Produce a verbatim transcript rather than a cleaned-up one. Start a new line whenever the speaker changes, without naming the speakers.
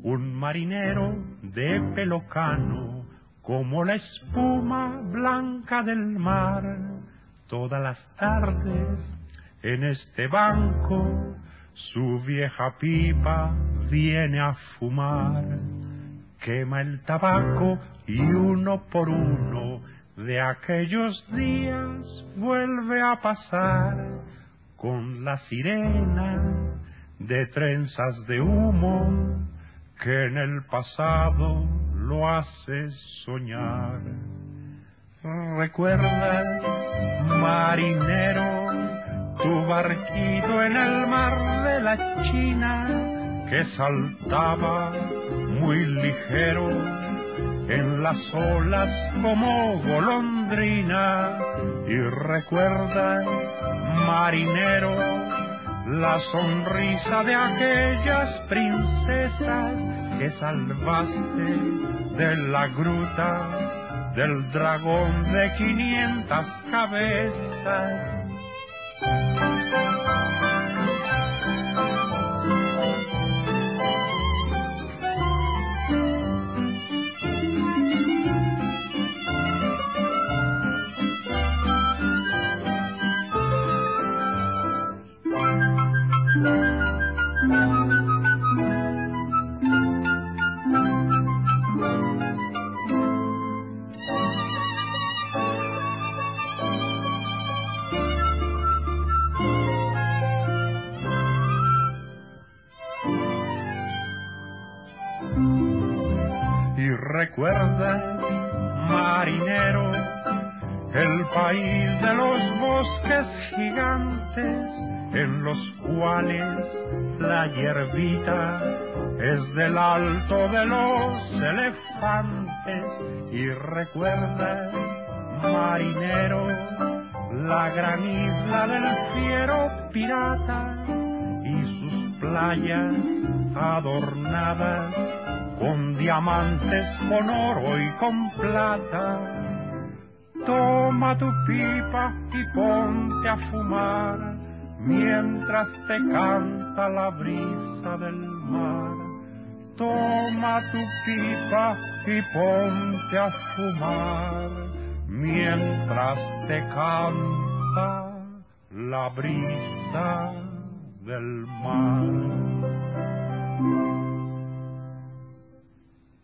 un marinero de pelo cano, como la espuma blanca del mar. Todas las tardes en este banco su vieja pipa viene a fumar. Quema el tabaco y uno por uno de aquellos días vuelve a pasar, con la sirena de trenzas de humo que en el pasado lo hace soñar. Recuerda, marinero, tu barquito en el mar de la China, que saltaba muy ligero en las olas como golondrina. Y recuerda, marinero, la sonrisa de aquellas princesas que salvaste de la gruta del dragón de quinientas cabezas. Recuerda, marinero, el país de los bosques gigantes, en los cuales la hierbita es del alto de los elefantes. Y recuerda, marinero, la gran isla del fiero pirata y sus playas adornadas con diamantes, con oro y con plata. Toma tu pipa y ponte a fumar, mientras te canta la brisa del mar. Toma tu pipa y ponte a fumar, mientras te canta la brisa del mar.